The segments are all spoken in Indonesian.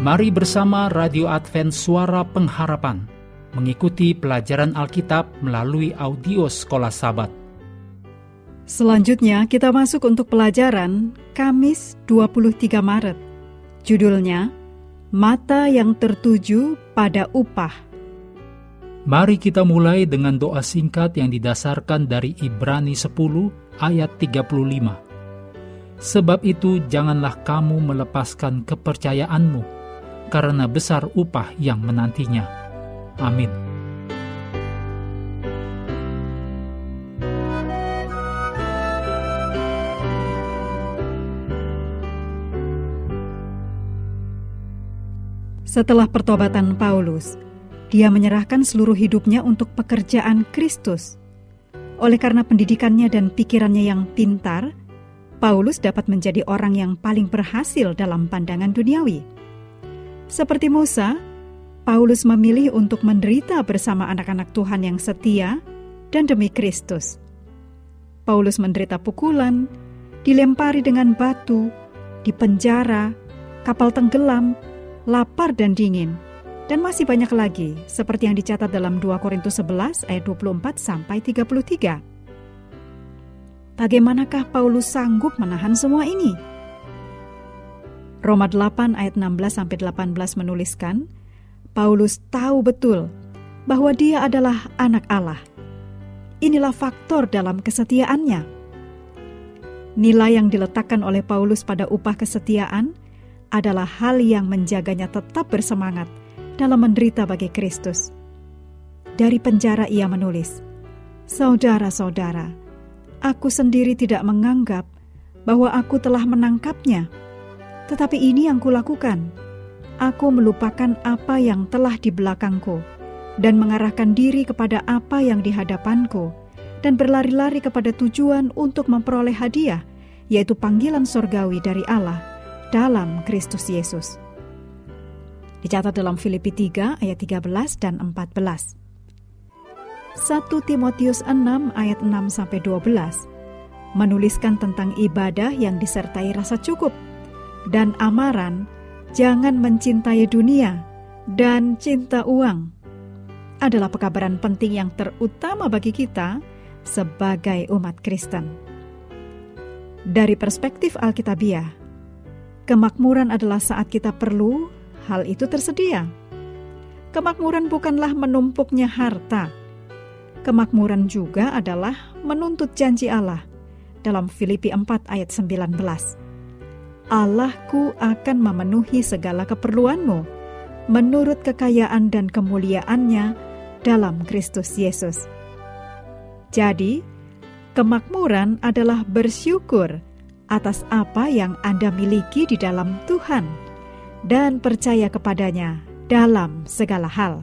Mari bersama Radio Advent Suara Pengharapan mengikuti pelajaran Alkitab melalui audio Sekolah Sabat. Selanjutnya kita masuk untuk pelajaran Kamis 23 Maret. Judulnya, Mata yang tertuju pada upah. Mari kita mulai dengan doa singkat yang didasarkan dari Ibrani 10 ayat 35. Sebab itu janganlah kamu melepaskan kepercayaanmu, karena besar upah yang menantinya. Amin. Setelah pertobatan Paulus, dia menyerahkan seluruh hidupnya untuk pekerjaan Kristus. Oleh karena pendidikannya dan pikirannya yang pintar, Paulus dapat menjadi orang yang paling berhasil dalam pandangan duniawi. Seperti Musa, Paulus memilih untuk menderita bersama anak-anak Tuhan yang setia dan demi Kristus. Paulus menderita pukulan, dilempari dengan batu, dipenjara, kapal tenggelam, lapar dan dingin, dan masih banyak lagi seperti yang dicatat dalam 2 Korintus 11 ayat 24-33. Bagaimanakah Paulus sanggup menahan semua ini? Roma 8 ayat 16-18 menuliskan, Paulus tahu betul bahwa dia adalah anak Allah. Inilah faktor dalam kesetiaannya. Nilai yang diletakkan oleh Paulus pada upah kesetiaan adalah hal yang menjaganya tetap bersemangat dalam menderita bagi Kristus. Dari penjara ia menulis, "Saudara-saudara, aku sendiri tidak menganggap bahwa aku telah menangkapnya. Tetapi ini yang kulakukan, aku melupakan apa yang telah di belakangku dan mengarahkan diri kepada apa yang di hadapanku dan berlari-lari kepada tujuan untuk memperoleh hadiah, yaitu panggilan surgawi dari Allah dalam Kristus Yesus." Dicatat dalam Filipi 3 ayat 13 dan 14. 1 Timotius 6 ayat 6-12 menuliskan tentang ibadah yang disertai rasa cukup dan amaran, jangan mencintai dunia dan cinta uang. Adalah pekabaran penting yang terutama bagi kita sebagai umat Kristen. Dari perspektif Alkitabiah, kemakmuran adalah saat kita perlu hal itu tersedia. Kemakmuran bukanlah menumpuknya harta. Kemakmuran juga adalah menuntut janji Allah dalam Filipi 4 ayat 19. Allahku akan memenuhi segala keperluanmu menurut kekayaan dan kemuliaannya dalam Kristus Yesus. Jadi, kemakmuran adalah bersyukur atas apa yang Anda miliki di dalam Tuhan dan percaya kepadanya dalam segala hal.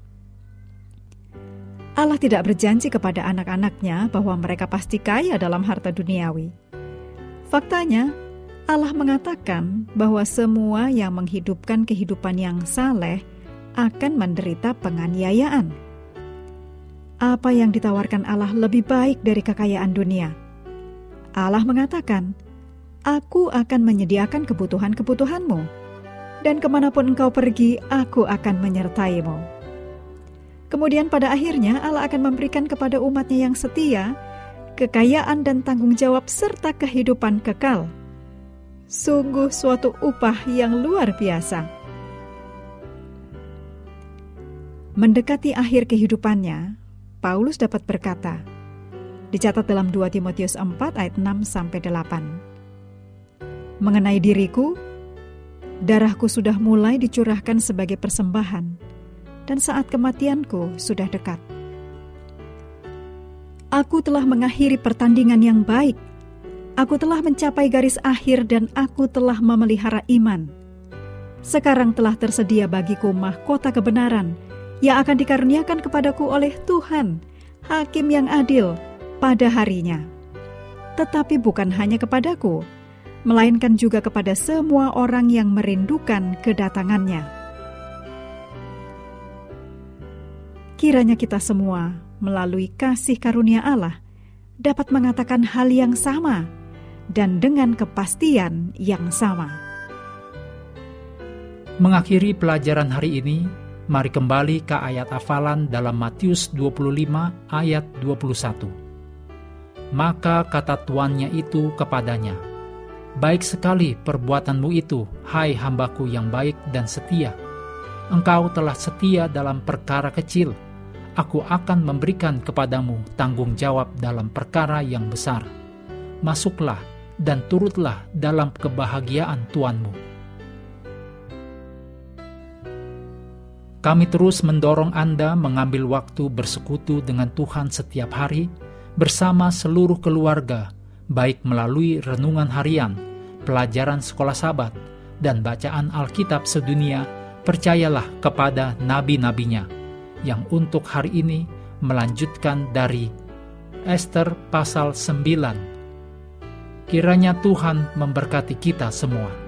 Allah tidak berjanji kepada anak-anaknya bahwa mereka pasti kaya dalam harta duniawi. Faktanya, Allah mengatakan bahwa semua yang menghidupkan kehidupan yang saleh akan menderita penganiayaan. Apa yang ditawarkan Allah lebih baik dari kekayaan dunia? Allah mengatakan, "Aku akan menyediakan kebutuhan-kebutuhanmu, dan kemanapun engkau pergi, aku akan menyertaimu." Kemudian pada akhirnya Allah akan memberikan kepada umatnya yang setia kekayaan dan tanggung jawab serta kehidupan kekal. Sungguh suatu upah yang luar biasa. Mendekati akhir kehidupannya, Paulus dapat berkata, dicatat dalam 2 Timotius 4 ayat 6-8. "Mengenai diriku, darahku sudah mulai dicurahkan sebagai persembahan, dan saat kematianku sudah dekat. Aku telah mengakhiri pertandingan yang baik. Aku telah mencapai garis akhir dan aku telah memelihara iman. Sekarang telah tersedia bagiku mahkota kebenaran yang akan dikaruniakan kepadaku oleh Tuhan, Hakim yang adil, pada harinya. Tetapi bukan hanya kepadaku, melainkan juga kepada semua orang yang merindukan kedatangannya." Kiranya kita semua melalui kasih karunia Allah dapat mengatakan hal yang sama dan dengan kepastian yang sama. Mengakhiri pelajaran hari ini, mari kembali ke ayat hafalan dalam Matius 25 ayat 21. Maka kata tuannya itu kepadanya, "Baik sekali perbuatanmu itu, hai hambaku yang baik dan setia. Engkau telah setia dalam perkara kecil, aku akan memberikan kepadamu tanggung jawab dalam perkara yang besar. Masuklah dan turutlah dalam kebahagiaan tuanmu." Kami terus mendorong Anda mengambil waktu bersekutu dengan Tuhan setiap hari bersama seluruh keluarga, baik melalui renungan harian, pelajaran sekolah Sabat, dan bacaan Alkitab sedunia. Percayalah kepada nabi-nabinya, yang untuk hari ini melanjutkan dari Ester pasal 9. Kiranya Tuhan memberkati kita semua.